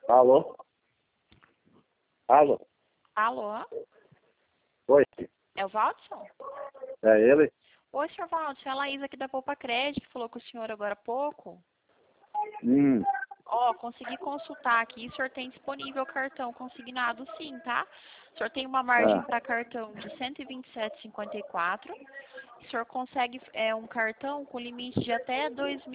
Alô? Alô? Alô? Oi, É o Valdson? é ele? Oi, senhor Valdson, é a Laísa aqui da Poupa Crédito, falou com o senhor agora há pouco. Hum, Consegui consultar aqui, o senhor tem disponível cartão consignado sim, tá? O senhor tem uma margem é. para cartão de R$ 127,54. O senhor consegue um cartão com limite de até R$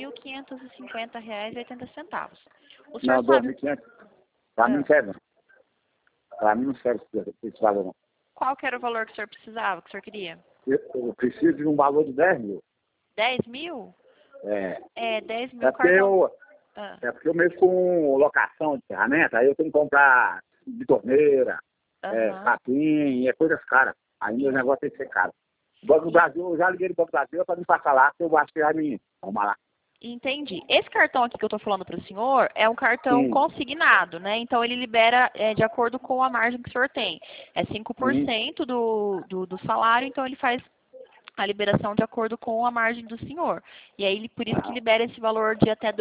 2.550,80. O senhor Não, sabe 2.500. Pra mim não serve, não. Pra mim não serve esse valor, não. qual que era o valor que o senhor precisava, que o senhor queria? Eu preciso de um valor de 10 mil. 10 mil? É. 10 É mil porque cartão. eu, é porque eu mexo com locação de ferramenta, aí eu tenho que comprar de torneira, Aham. capim, coisas caras. Aí meu negócio tem que ser caro. O Banco do Brasil, eu já liguei no Banco do Brasil para me passar lá, que eu acho que vai me arrumar lá. Entendi. Esse cartão aqui que eu estou falando para o senhor é um cartão Sim. consignado, né? Então ele libera de acordo com a margem que o senhor tem. É 5% do salário, então ele faz a liberação de acordo com a margem do senhor. E aí, por isso que Ah, libera esse valor de até R$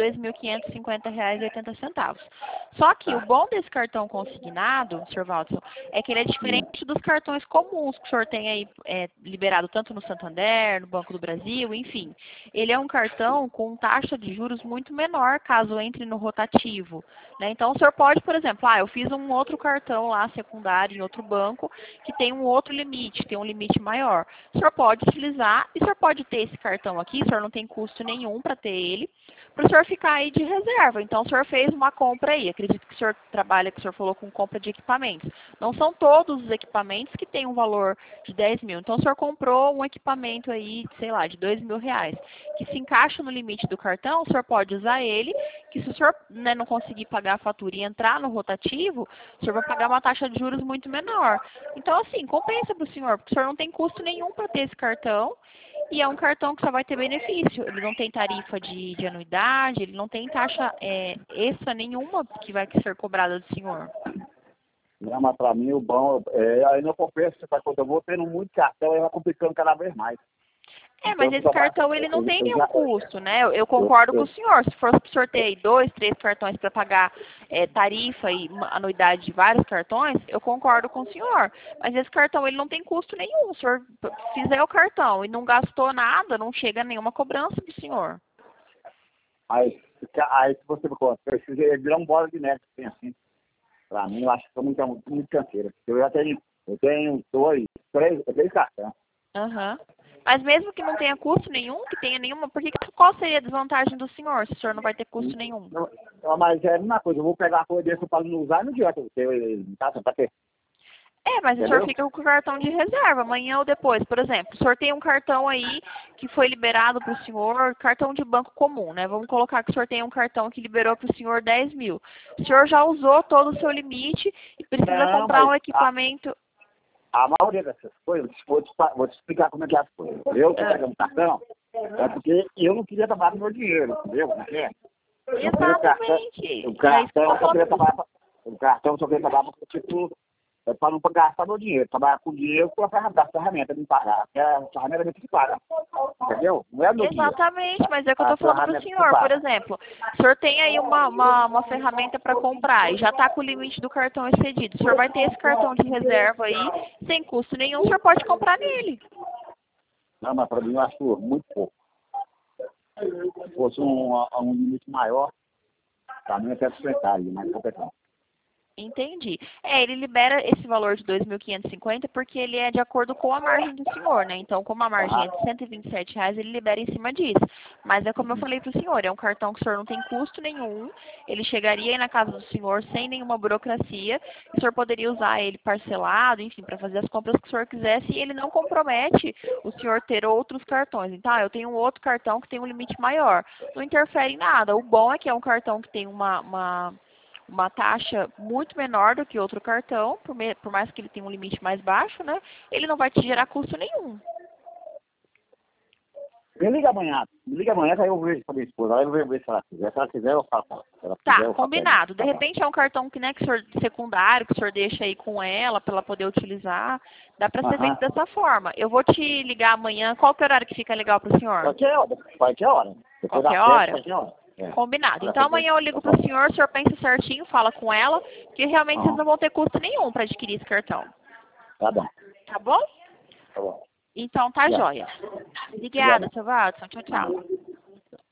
2.550,80. Só que o tá. bom desse cartão consignado, Sr. Valdson, é que ele é Hum. diferente dos cartões comuns que o senhor tem aí liberado tanto no Santander, no Banco do Brasil, enfim. Ele é um cartão com taxa de juros muito menor caso entre no rotativo, né? Então, o senhor pode, por exemplo, eu fiz um outro cartão lá secundário em outro banco que tem um outro limite, tem um limite maior. O senhor pode utilizar e o senhor pode ter esse cartão aqui, o senhor não tem custo nenhum para ter ele, para o senhor ficar aí de reserva. Então, o senhor fez uma compra aí, acredito que o senhor trabalha, que o senhor falou com compra de equipamentos. Não são todos os equipamentos que têm um valor de 10 mil. Então, o senhor comprou um equipamento aí, sei lá, de R$ 2.000, que se encaixa no limite do cartão, o senhor pode usar ele, que se o senhor não conseguir pagar a fatura e entrar no rotativo, o senhor vai pagar uma taxa de juros muito menor. Então, assim, compensa para o senhor, porque o senhor não tem custo nenhum para ter esse cartão, e é um cartão que só vai ter benefício. Ele não tem tarifa de anuidade, ele não tem taxa extra nenhuma que vai ser cobrada do senhor. Não, mas pra mim o bom, aí não compensa, quando eu vou tendo muito cartão, aí vai complicando cada vez mais. Então Mas eu vou esse tomar, cartão ele não tem eu nenhum já, custo, né? Eu eu, concordo com o eu, senhor. Se for para o senhor ter aí 2, 3 cartões para pagar tarifa e anuidade de vários cartões, eu concordo com o senhor. Mas esse cartão ele não tem custo nenhum. Se o senhor fizer o cartão e não gastou nada, não chega nenhuma cobrança do senhor. aí se você precisa virar um bola de neve, assim, assim. Pra mim, eu acho que foi muito canseira. Eu tenho três cartões. Aham. Mas mesmo que não tenha custo nenhum, que tenha nenhuma, qual seria a desvantagem do senhor, se o senhor não vai ter custo nenhum? Não, mas é a mesma coisa, eu vou pegar a coisa desse para não usar, não adianta eu ter ele em casa para ter, Mas o senhor entendeu? fica com o cartão de reserva, amanhã ou depois, por exemplo. O senhor tem um cartão aí que foi liberado para o senhor, cartão de banco comum, né? Vamos colocar que o senhor tem um cartão que liberou para o senhor 10 mil. O senhor já usou todo o seu limite e precisa Não, comprar mas um equipamento. a maioria dessas coisas, vou te explicar como é que é as coisas. Eu tô Ah, pegando cartão, é porque eu não queria trabalhar com meu dinheiro, entendeu? Como é que é? Eu queria exatamente. o É isso que eu cartão, tô eu só falando queria para trabalhar, o cartão eu só queria trabalhar tipo, para não gastar meu dinheiro, trabalhar com dinheiro com a ferramenta, me pagar, porque a ferramenta é que paga, entendeu? Não é meu dinheiro. Exatamente, mas é o que eu A estou falando para o ferramenta que senhor. Por paga. exemplo, o senhor tem aí uma ferramenta para comprar e já está com o limite do cartão excedido. O senhor vai ter esse cartão de reserva aí, sem custo nenhum, o senhor pode comprar nele. Não, mas para mim eu acho muito pouco. Se fosse um limite maior, para mim até sustentável, mas completão. Entendi. Ele libera esse valor de 2.550 porque ele é de acordo com a margem do senhor, né? Então, como a margem é de R$ 127, ele libera em cima disso. Mas é como eu falei para o senhor, é um cartão que o senhor não tem custo nenhum, ele chegaria aí na casa do senhor sem nenhuma burocracia, e o senhor poderia usar ele parcelado, enfim, para fazer as compras que o senhor quisesse, e ele não compromete o senhor ter outros cartões. Então, eu tenho um outro cartão que tem um limite maior. Não interfere em nada. O bom é que é um cartão que tem uma taxa muito menor do que outro cartão, por mais que ele tenha um limite mais baixo, né? Ele não vai te gerar custo nenhum. Me liga amanhã, que aí eu vejo para minha esposa, aí eu vou ver se ela quiser. Se ela quiser, eu faço. Se ela quiser, Tá, eu faço. combinado. De repente é um cartão que, né, que o senhor, secundário, que o senhor deixa aí com ela, para ela poder utilizar. Dá para ser Aham. feito dessa forma. Eu vou te ligar amanhã. Qual que é o horário que fica legal para o senhor? Qualquer hora. Depois das Qualquer 7, hora? qualquer hora. Combinado. Então amanhã eu ligo pro senhor, o senhor pensa certinho, fala com ela, que realmente vocês não vão ter custo nenhum para adquirir esse cartão. Tá bom. Tá bom? Tá bom. Então tá joia. Obrigada, seu Watson. Tchau, tchau.